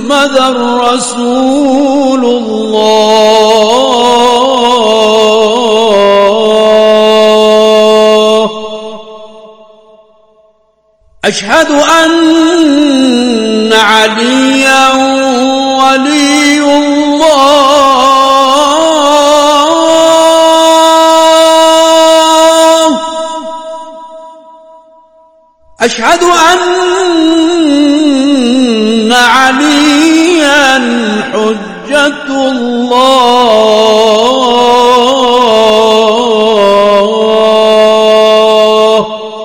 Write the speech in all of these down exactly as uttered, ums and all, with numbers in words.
محمدًا رسول الله. أشهد أن عليا ولي الله. أشهد أن عليا حجة الله.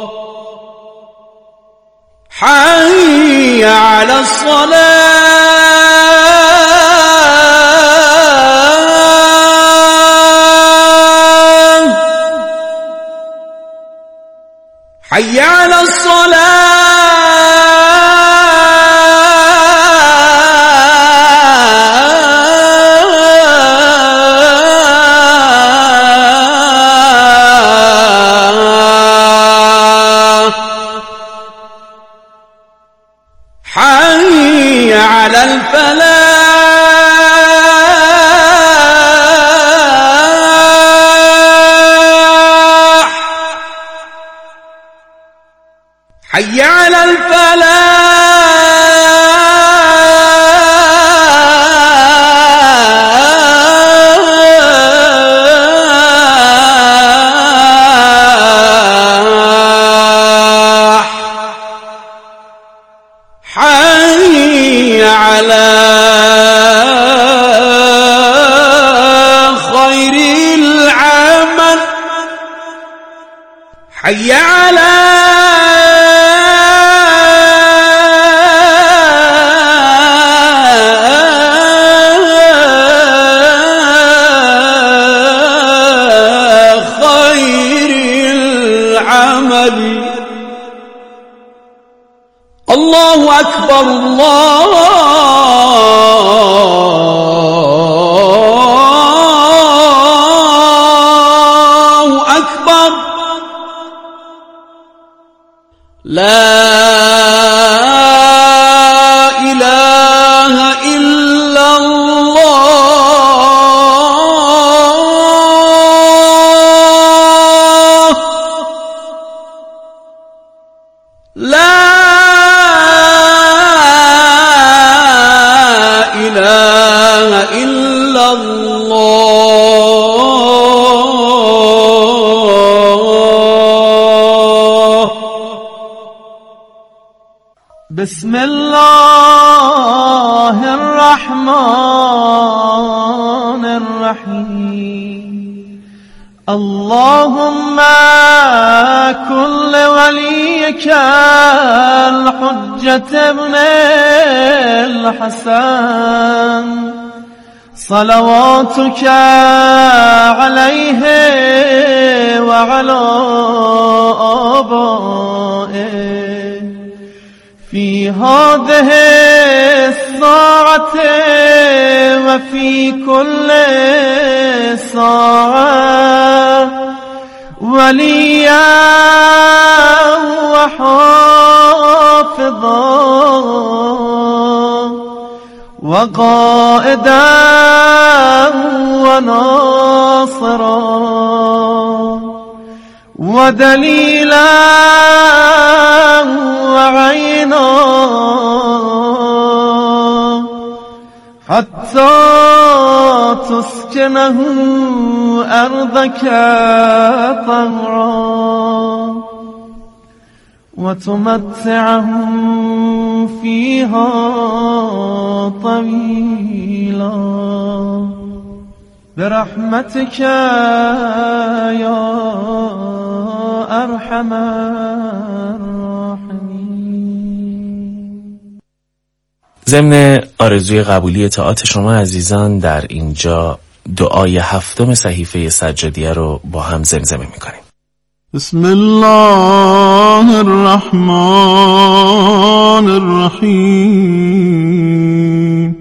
حي على الصلاة. حي على الصلاة. حي على الفلاح. حي على الفلاح. حي على خير العمل. حي على الله أكبر. الله أكبر. لا إله إلا الله. لا إله إلا الله. بسم الله الرحمن الرحيم. اللهم كن لوليك الحجة ابن الحسن صلواتك عليه وعلى آبائه في هذه الساعة وفي كل ساعة وليا وحافظا وقائدا وناصرا ودليلا وعينا حتى تسكنه أرضك طهرا وتمتعهم فيها طويلا برحمتك يا أرحم الراحمين. ضمن آرزوی قبولی طاعات شما عزیزان در اینجا دعای هفتم صحیفه سجادیه رو با هم زمزمه میکنیم. بسم الله الرحمن الرحیم.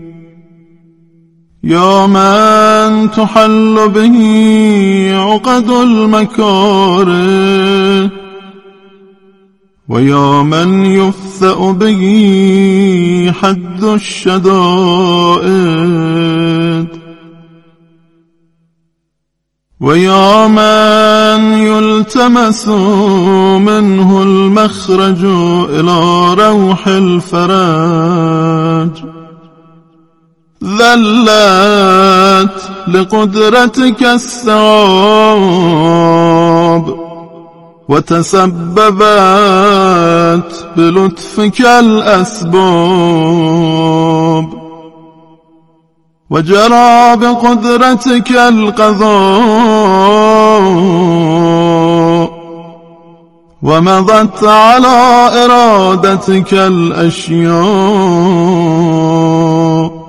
یا من تحل به عقد المکاره ويا من يفثأ به حد الشدائد، ويا من يلتمس منه المخرج إلى روح الفرج، ذلت لقدرتك الثواب، وتسببت بلطفك الأسباب، وجرى بقدرتك القضاء، ومضت على إرادتك الأشياء،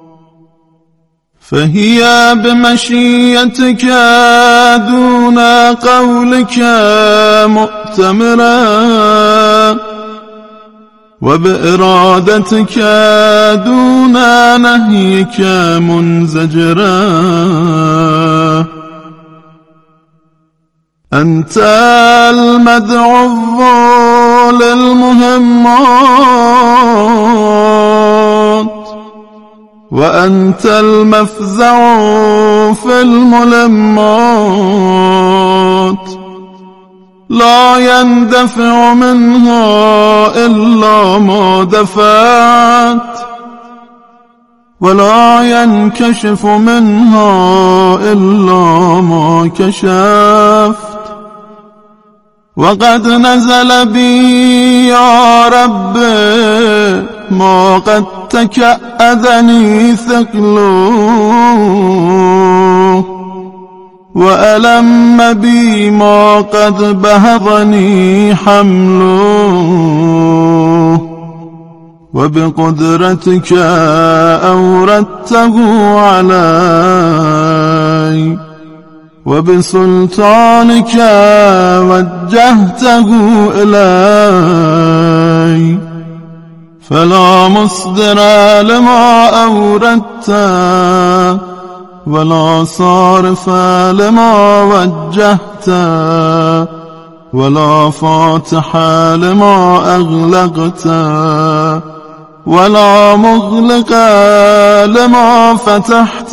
فهي بمشيتك دون قولك مؤتمرا، وبإرادتك دون نهيك منزجرا. أنت المدعو للمهمات، وأنت المفزع في الملمات، لا يندفع منها إلا ما دفعت، ولا ينكشف منها إلا ما كشفت. وقد نزل بي يا رب ما قد تكأذني ثقله، وألم بي ما قد بهضني حمله، وبقدرتك أوردته علي، وبسلطانك وجهته إلي، فلا مصدر لما أوردت، ولا صارف لما وجهت، ولا فاتح لما أغلقت، ولا مغلق لما فتحت،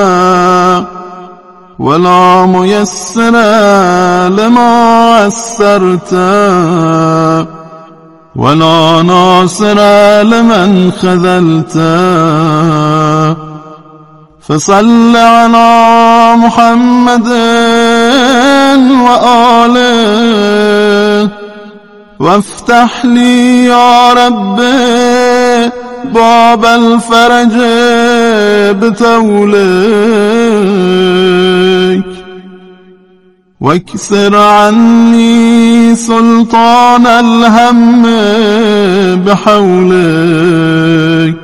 ولا ميسر لما عسرت، ولا ناصر لمن خذلت. فصل على محمد وآله، وافتح لي يا رب باب الفرج بتولك، واكسر عني سلطان الهم بحولك،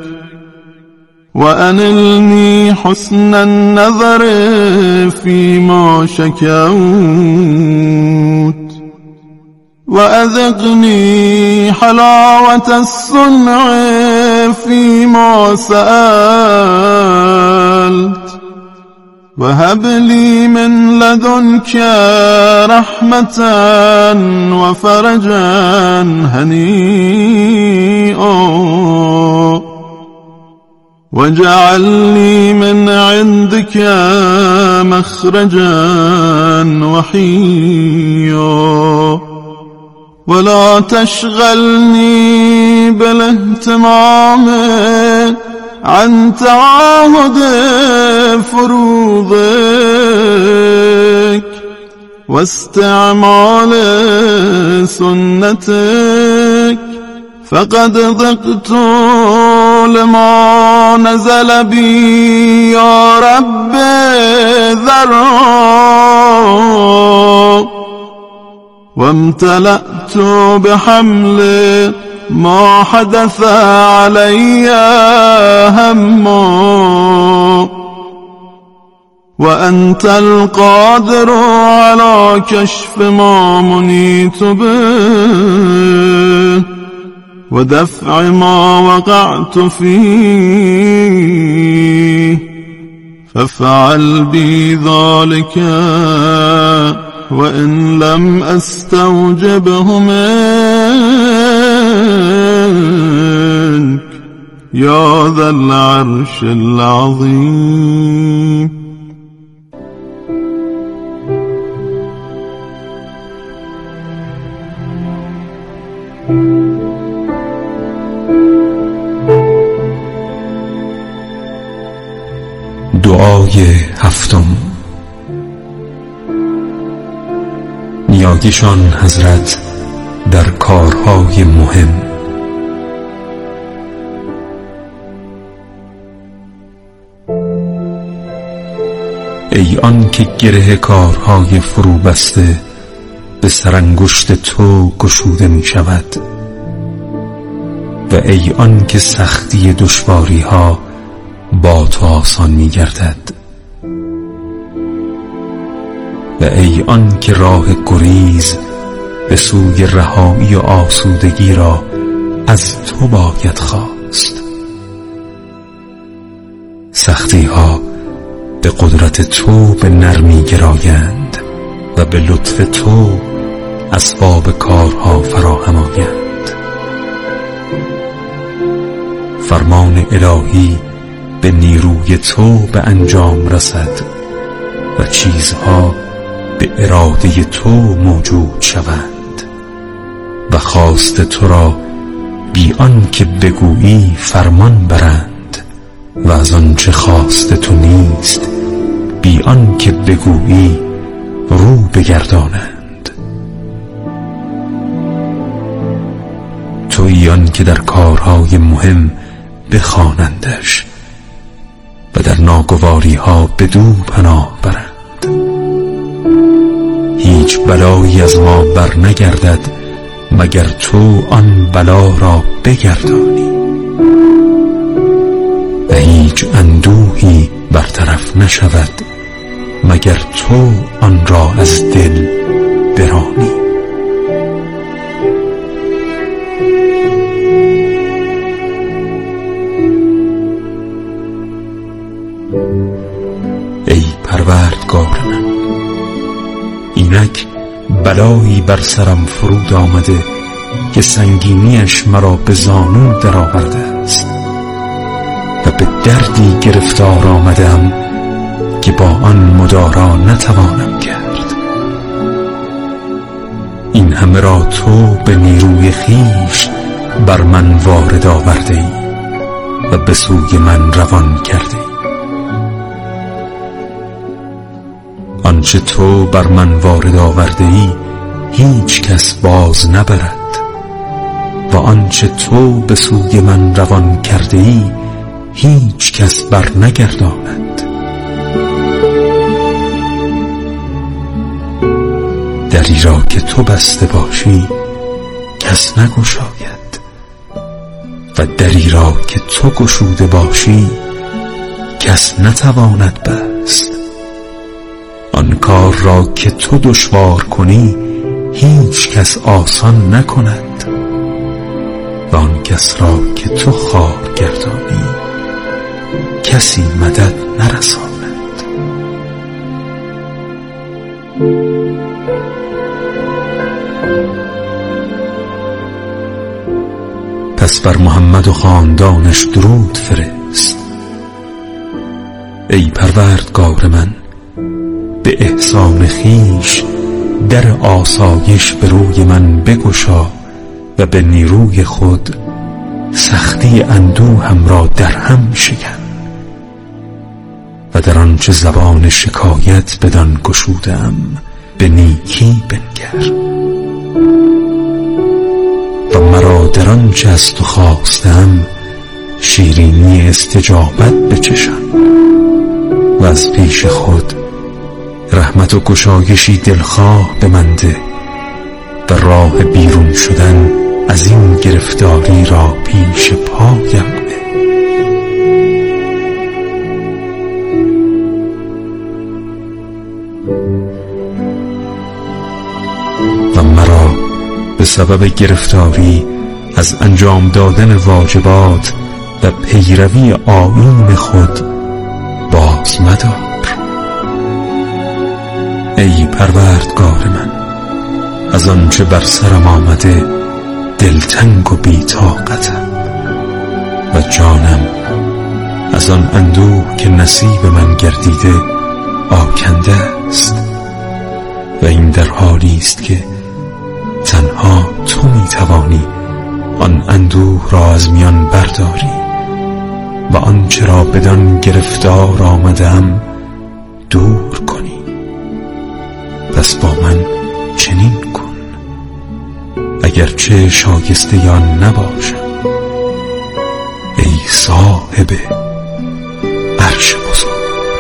وأنلني حسن النظر فيما شكوت، وأذقني حلاوة الصنع فيما سألت، وهب لي من لدنك رحمة وفرجا هنيئا، واجعلني من عندك مخرجا وحيا، ولا تشغلني بالاهتمام عن تعاهد فروضك واستعمال سنتك، فقد ضقت لما نزل بي يا رب ذرا، وامتلأت بحمل ما حدث علي هما، وأنت القادر على كشف ما منيت به، ودفع ما وقعت فيه، فافعل بي ذلك وإن لم أستوجبه منك. یا ذا العرش العظیم. دعای هفتم. نیایشان حضرت در کارهای مهم. ای آن که گره کارهای فرو بسته به سرانگشت تو گشوده می شود، و ای آن که سختی دشواری ها با تو آسان می گردد، و ای آن که راه گریز به سوی رهایی و آسودگی را از تو باید خواست. سختی ها به قدرت تو به نرمی گرایند و به لطف تو اسباب کارها فراهم آیند. فرمان الهی به نیروی تو به انجام رسد و چیزها به اراده تو موجود شوند، و خواست تو را بی آن که بگویی فرمان برند، و از آنچه خواست تو نیست بی آن که بگویی رو بگردانند. تویی آن که در کارهای مهم بخوانندش و در ناگواری ها بدو پناه برند. هیچ بلایی از ما بر نگردد مگر تو آن بلا را بگردانی، و هیچ اندوهی برطرف نشود مگر تو آن را از دل برانی. ای پروردگار من، اینک بلایی بر سرم فرود آمده که سنگینیش مرا به زانو در آورده است، و به دردی گرفتار آمدم که با آن مدارا نتوانم کرد. این همه را تو به نیروی خویش بر من وارد آورده ای و به سوی من روان کرده ای. آنچه تو بر من وارد آورده ای هیچ کس باز نبرد، و آنچه تو به سوی من روان کرده ای هیچ کس بر نگرداند. دری را که تو بسته باشی کس نگشاید، و دری را که تو گشوده باشی کس نتواند بست. آن کار را که تو دشوار کنی هیچ کس آسان نکند، و آن کس را که تو خوار گردانی کسی مدد نرساند. پس بر محمد و خاندانش درود فرست. ای پروردگار من، به احسان خویش در آسایش به روی من بگشا و به نیروی خود سختی اندوهم را در هم شکن، و در آنچه زبان شکایت بدان گشودم به نیکی بنگر، و مرا در آنچه از تو خواستم شیرینی استجابت بچشان، و از پیش خود رحمت و گشایشی دلخواه به من ده، و راه بیرون شدن از این گرفتاری را پیش پایم نه. و مرا به سبب گرفتاری از انجام دادن واجبات و پیروی آیین خود باز مدار. ای پروردگار من، از آنچه بر سرم آمده دلتنگ و بی‌طاقتم، و جانم از آن اندوه که نصیب من گردیده آکنده است و این در حالی است که تنها تو میتوانی آن اندوه را از میان برداری و آنچه را بدان گرفتار آمدم دور کنی. پس با من چنین کن اگرچه شایسته یا نباشم ای صاحب عرش بزرگ.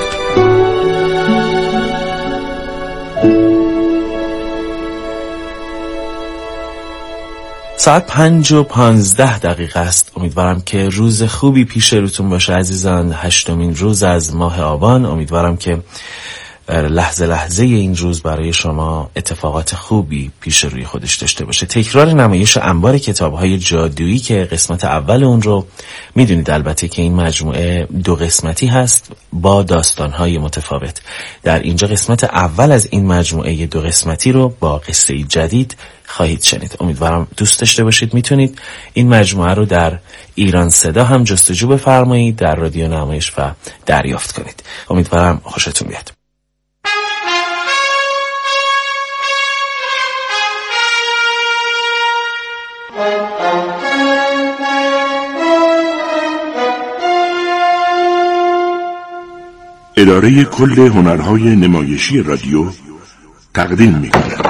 ساعت پنج و پانزده دقیقه است. امیدوارم که روز خوبی پیش روتون باشه عزیزان. هشتمین روز از ماه آبان. امیدوارم که لحظه لحظه این روز برای شما اتفاقات خوبی پیش روی خودش داشته باشه. تکرار نمایش انبار کتاب‌های جادویی که قسمت اول اون رو میدونید البته که این مجموعه دو قسمتی هست با داستان‌های متفاوت. در اینجا قسمت اول از این مجموعه دو قسمتی رو با قصه جدید خواهید شنید. امیدوارم دوست داشته باشید. میتونید این مجموعه رو در ایران صدا هم جستجو بفرمایید، در رادیو نمایش و دریافت کنید. امیدوارم خوشتون بیاد. اداره کل هنرهای نمایشی رادیو تقدیم می‌کند.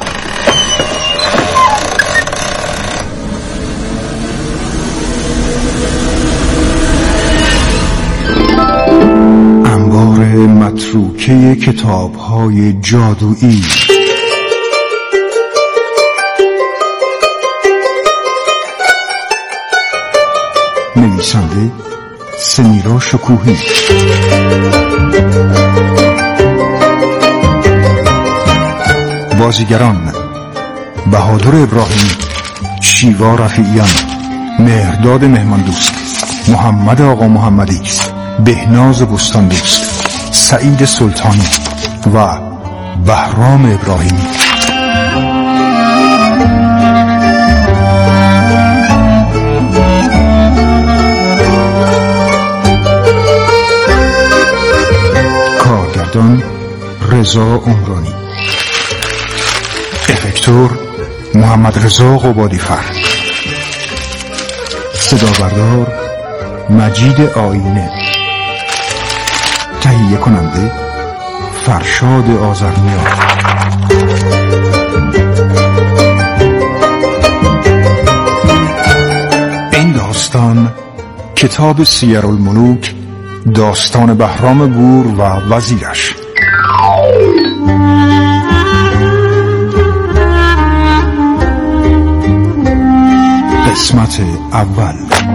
انبار متروکه کتاب‌های جادویی. نویسنده سمیرا شکوهی. بازیگران: بهادر ابراهیمی، شیوا رفیعیان، مهرداد مهمان دوست، محمد آقا محمدی، بهناز بستان دوست، سعید سلطانی و بهرام ابراهیمی. کارگردان رضا عمرانی، افکتور محمد رضا قبادی فرد، صدا بردار مجید آینه، تهیه کننده فرشاد آذرنیا. این داستان کتاب سیرالملوک، داستان بهرام گور و وزیرش. قسمت اول.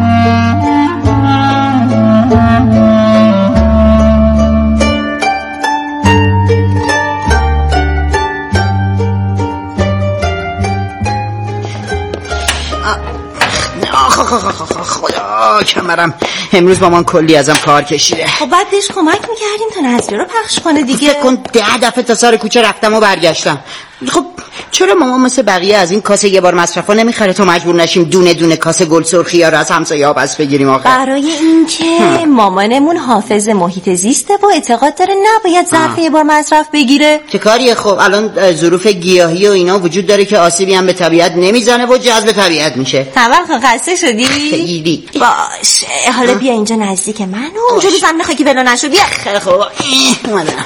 خدا کمرم امروز با من کلی ازم کار کشیده. خب بعد بهش کمک میکردیم تا نظریه رو پخش کنه دیگه. فکر کن ده دفعه تا سر کوچه رفتم و برگشتم. خب چرا مامان مثل بقیه از این کاسه یه بار مصرفا نمیخره تا مجبور نشیم دونه دونه کاسه گل سرخی ها رو از همسایه‌ها بس بگیریم آخر؟ برای اینکه مامانمون حافظ محیط زیسته و اعتقاد داره نباید ظرف یه بار مصرف بگیره. چه کاریه؟ خب الان ظروف گیاهی و اینا وجود داره که آسیبی هم به طبیعت نمیزنه و جذب طبیعت میشه. تمام خسته شدی؟ خیلی. باشه حالا بیا اینجا نزدیک من و اونجوری زن نخوای که بلا نشو. بیا. خیلی خوب اومدم.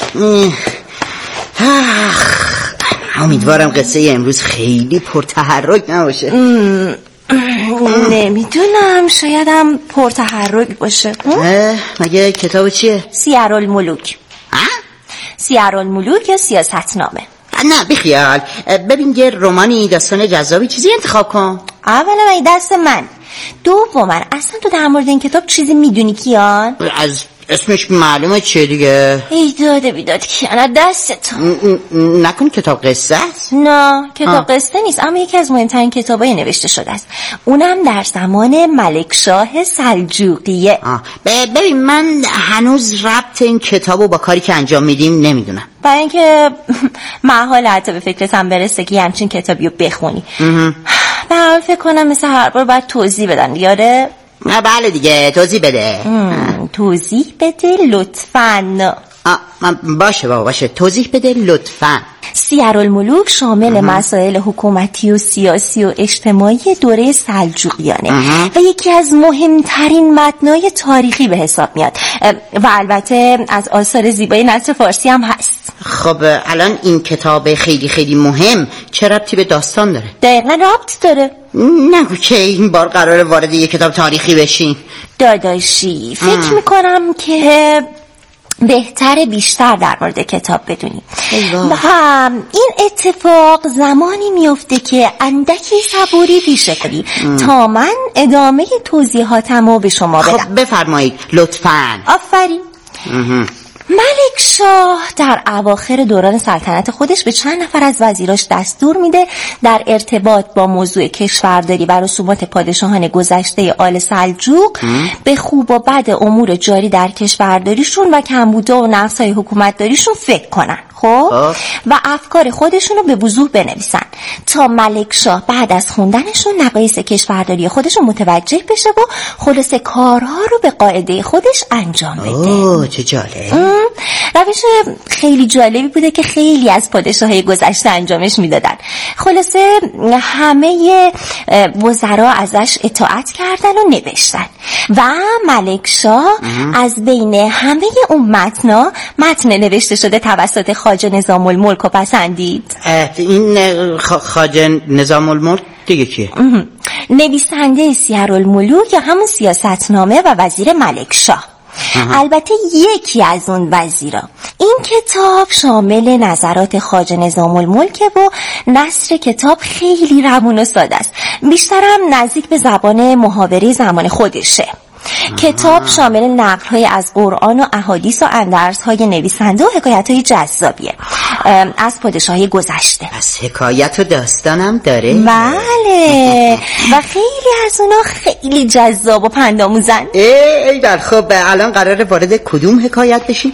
امیدوارم قصه امروز خیلی پرتحرک نباشه. نمیدونم شایدم پرتحرک باشه. مگه کتاب چیه؟ سیرالملوک. سیرالملوک یا سیاستنامه. نه بیخیال. ببین یه رمانی داستان جذابی چیزی انتخاب کن. اولا ای دست من. دوما اصلا تو در مورد این کتاب چیزی میدونی کیان؟ از اسمش معلومه چیه دیگه. ای داده بیداد کیان دستت. نکن کتاب قصه است؟ نه کتاب قصه نیست، اما یکی از مهمترین کتابای نوشته شده است، اونم در زمان ملک شاه سلجوقیه. ببین من هنوز ربط این کتابو با کاری که انجام میدیم نمیدونم، برای اینکه محال حتی به فکرتم برسه که همچین کتابیو بخونی. برام فکر کنم مثل هر بار باید توضیح بدن. یاره نه بله دیگه، توضیح بده. توضیح بده لطفاً. باشه بابا باشه، توضیح بده لطفاً. سیرالملوک شامل مسائل حکومتی و سیاسی و اجتماعی دوره سلجوقیانه و یکی از مهمترین متنای تاریخی به حساب میاد و البته از آثار زیبای نثر فارسی هم هست. خب الان این کتاب خیلی خیلی مهم چه ربطی به داستان داره؟ دقیقا ربط داره. نگو که این بار قراره وارد یک کتاب تاریخی بشین. داداشی فکر میکنم که بهتره بیشتر در مورد کتاب بدونیم و این اتفاق زمانی میفته که اندکی صبوری پیشه کنی تا من ادامه توضیحاتمو به شما بدم. خب بفرمایید لطفاً. آفرین. ملک شاه در اواخر دوران سلطنت خودش به چند نفر از وزیراش دستور میده در ارتباط با موضوع کشورداری و رسومات پادشاهان گذشته آل سلجوق به خوب و بد امور جاری در کشورداریشون و کمبودها و نقص‌های حکومتداریشون فکر کنن. خب و افکار خودشون رو به وضوح بنویسن تا ملک شاه بعد از خوندنشون نقایص کشورداری خودشون متوجه بشه و خلاصه کارها رو به قاعده خودش انجام بده. اوه چه جالب. روش خیلی جالبی بوده که خیلی از پادشاهای گذشته انجامش میدادن. خلاصه همه وزرا ازش اطاعت کردن و نوشتن و ملک شاه از بین همه اون متنا متن نوشته شده توسط خواجه نظام الملک رو پسندید. این خواجه نظام الملک دیگه کیه؟ نویسنده سیرالملوک یا همون سیاستنامه و وزیر ملک شاه. البته یکی از اون وزیرا. این کتاب شامل نظرات خواجه نظام الملک و نثر کتاب خیلی روون و ساده است، بیشترم نزدیک به زبان محاوره زمان خودشه. کتاب شامل نقل‌های از قرآن و احادیث و اندرس‌های نویسنده و حکایت‌های جذابیه از پادشاهی گذشته. از حکایت و داستانم داره؟ بله و خیلی از اونا خیلی جذاب و پندآموزن. ای در خب الان قراره وارد کدوم حکایت بشی؟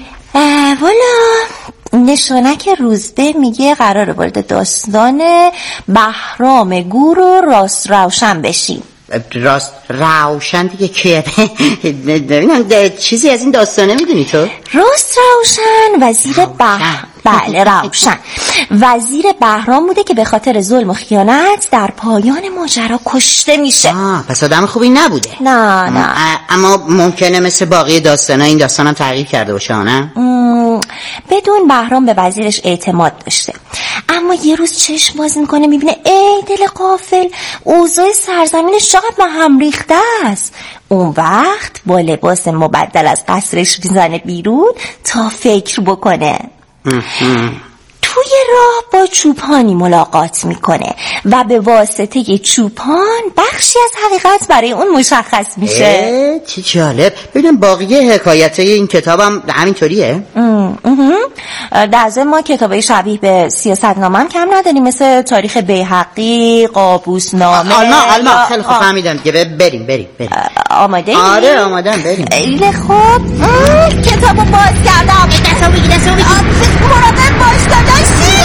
والا نشانک روزبه میگه قراره وارد داستان بهرام گور و راست روشن بشیم. راست روشن دیگه کیه؟ ببینم چیزی از این داستانه میدونی تو؟ راست روشن وزیر بهرام، بله روشن وزیر بهرام بوده که به خاطر ظلم و خیانت در پایان ماجرا کشته میشه. آه پس آدم خوبی نبوده. نه نه اما ممکنه مثل باقی داستانا این داستانم تغییر کرده باشه نه؟ بدون بهرام به وزیرش اعتماد داشته، اما یه روز چشم باز میکنه میبینه ای دل غافل اوضاع سرزمینش چقدر به هم ریخته است. اون وقت با لباس مبدل از قصرش میزنه بیرون تا فکر بکنه. توی راه با چوپانی ملاقات میکنه و به واسطه چوپان بخشی از حقیقت برای اون مشخص میشه. چه جالب. ببینم باقی حکایتای این کتابم همینطوریه؟ در ضمن ما کتابای شبیه به سیاستنامه هم کم نداریم، مثل تاریخ بیهقی، قابوسنامه. آلما آلما خیلی خوب فهمیدم دیگه. بریم بریم بریم. آماده ای؟ آره آمادم بریم. خیلی خوب. کتابو باز کردم. دستو بگی دستو بگی. مراقب باش داداشی.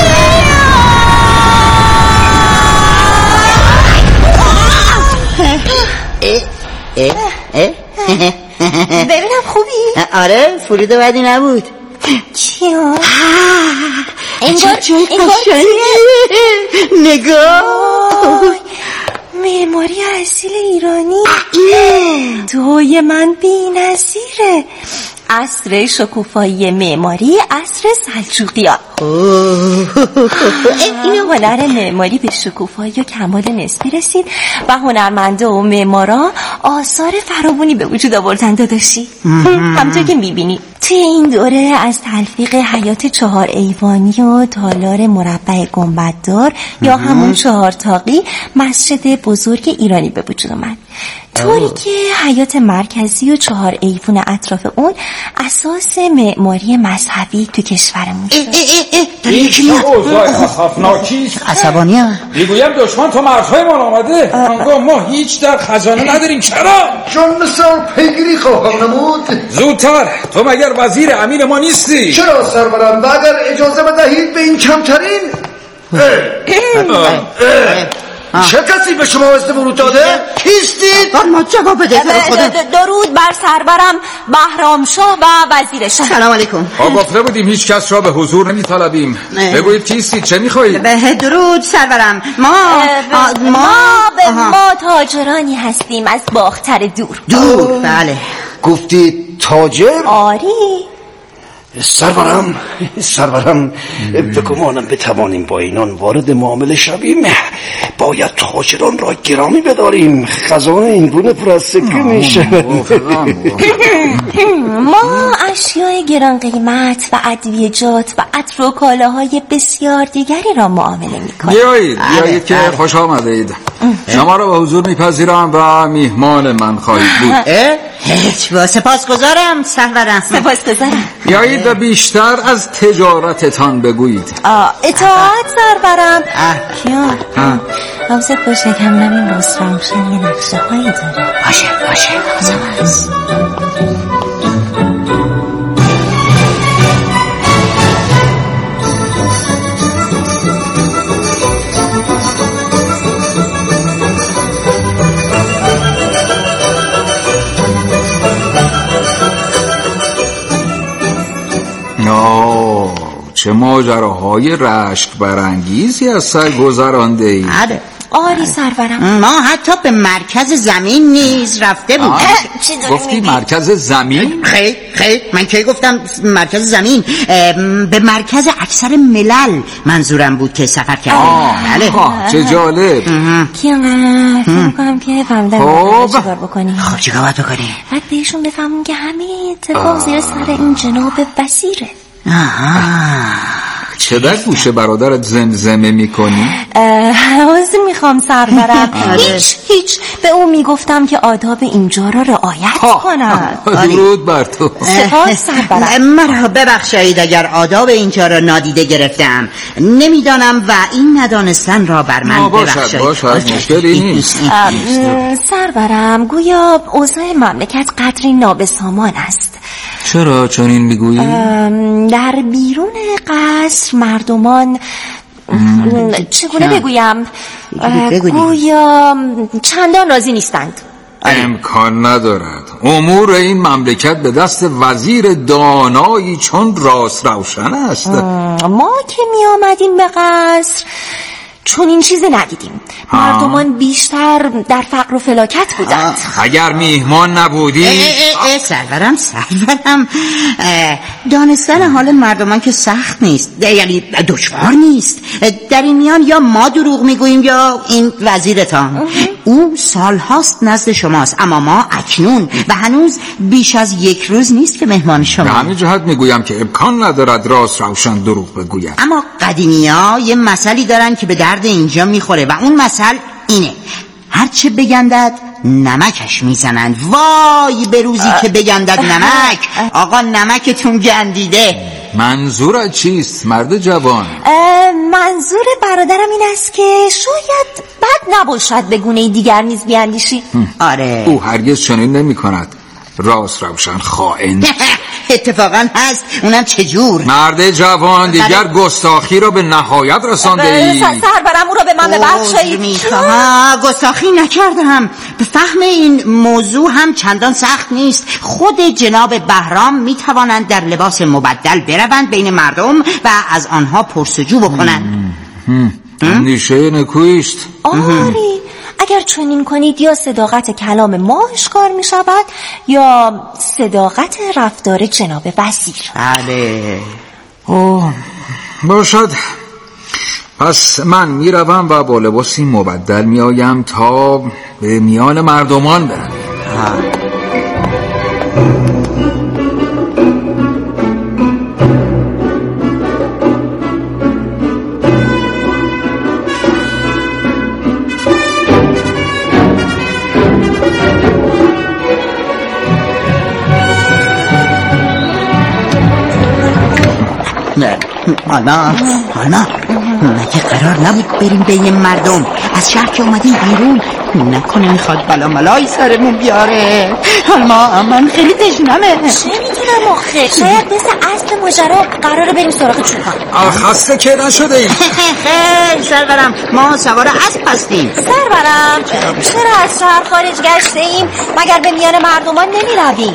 اه اه اه ببینم خوبی؟ آره فرود بدی نبود. چیا؟ انگار جای قشنگیه. نگاه معماری اصیل ایرانی. توی من بی نظیره. عصر شکوفایی معماری عصر سلجوقیان. این هنر معماری به شکوفایی و کمال نسبی رسید و هنرمنده و معمارا آثار فراوانی به وجود آوردن داداشی. همونطور که میبینی توی این دوره از تلفیق حیات چهار ایوانی و تالار مربع گنبددار یا همون چهار تاقی مسجد بزرگ ایرانی به وجود اومد، طوری که حیات مرکزی و چهار ایوان اطراف اون اساس معماری مذهبی تو کشورمون شد. این اوضاع خفناکیست. عصبانی ها میگویم دشمن تو مرزهای ما آمده. انگاه ما هیچ در خزانه نداریم. چرا؟ چون مثال پیگیری خواهم نمود. زودتر، تو مگر وزیر امیر ما نیستی؟ چرا سرورم؟ و اگر اجازه بدهید به این کمترین چه کسی به شما اذن ورود داده؟ کیستید؟ ما جواب بده خدا. درود بر سرورم بهرام شاه و وزیرش. سلام علیکم. ما گفته بودیم هیچ کس را به حضور نمی طلبیم. بگویید کیستید، چه میخواهید؟ به درود سرورم. ما ما ما, ما تاجرانی هستیم از باختر دور. دور بله. گفتید تاجر؟ آری. سرورم سرورم بگمانم بتوانیم با اینان وارد معامله شویم. باید تاجران را گرامی بداریم. خزانه این گونه پر از سکه میشه. ما اشیاء گران قیمت و ادویجات و عطر و کالاهای بسیار دیگری را معامله میکنیم. بیایید بیایید که خوش آمدید. شما را به حضور میپذیرم و میهمان من خواهید بود. اه سپاسگزارم سرورم. سپاسگزارم. بیایید و بیشتر از تجارتتان بگویید. اطاعت سرورم. کیان حوزت باشه که همونم این رسترامشن یه نقشه هایی داره. باشه باشه حوزم چه ماجراهای رشک برانگیزی از سر گذرانده ای. آری سرورم. ما حتی به مرکز زمین نیز رفته بودیم. گفتی مرکز زمین؟ خیلی خیلی من کی گفتم مرکز زمین؟ به مرکز اکثر ملل منظورم بود که سفر کردم. بله. چه جالب. کیان فکر می‌کنم که فهمیدم چیکار بکنیم. خب چیکار باید بکنیم؟ بعد بهشون بفهمون که همه اتفاق زیر سر این جناب وزیره. چه در گوش برادرت زمزمه میکنی؟ عذر میخوام سرورم. هیچ هیچ به اون میگفتم که آداب اینجا را رعایت کند. درود بر تو. سپاس سرورم. مرا ببخشید اگر آداب اینجا را نادیده گرفتم. نمیدانم و این ندانستن را بر من ببخشید. باشد باشد مشکلی نیست. سرورم گویا اوضاع مملکت قدری نابسامان است. چرا چنین میگویی؟ در بیرون قصر مردمان چگونه بگویم گویا چندان راضی نیستند. امکان ندارد. امور این مملکت به دست وزیر دانایی چون راست روشن است. ما که می آمدیم به قصر چون این چیز ندیدیم. مردمان بیشتر در فقر و فلاکت بودند. اگر میهمان نبودی سرورم سرورم دانستن حال مردمان که سخت نیست، یعنی دشوار نیست. در این میان یا ما دروغ میگوییم یا این وزیرتان. او سالهاست نزد شماست اما ما اکنون و هنوز بیش از یک روز نیست که مهمان شما. به همین جهت میگویم که امکان ندارد راست روشن دروغ بگویم. اما قدیمی ها یه مسئله دارن که به درد اینجا میخوره و اون مسئله اینه: هرچه بگندد نمکش میزنند. وای به روزی که بگندد نمک. آقا نمکتون گندیده. منظورت چیست مرد جوان؟ منظور برادرم این است که شاید بد نباشد به گونه دیگر نیز بیاندیشی. آره او هرگز چنین نمی کند. راست روشن خائن. اتفاقا هست. اونم چجور؟ مرد جوان دیگر گستاخی را به نهایت رسانده ای. سرورم او را به من ببخشید. گستاخی نکردم. به فهم این موضوع هم چندان سخت نیست. خود جناب بهرام می توانند در لباس مبدل بروند بین مردم و از آنها پرسجو بکنند. اندیشه نکویست. آری اگر چنین کنید یا صداقت کلام ما اشکار می شود یا صداقت رفتار جناب وزیر. بله. اوه باشد. پس من می روم و با لباسی مبدل می آیم تا به میان مردمان بروم. حالا حالا مگه قرار نبود بریم بین مردم؟ از شهر که اومدیم بیرون نکنه میخواد بلا ملای سرمون بیاره. ما من خیلی تشنمه. چه میتونم آخه؟ شاید مثل اصل ماجرا قراره بریم سراغ چوپان. خسته که نشده ایم. خیلی سرورم، ما سوار اسب هستیم. سرورم چرا از شهر خارج گشته ایم؟ مگر به میان مردمان نمی رویم؟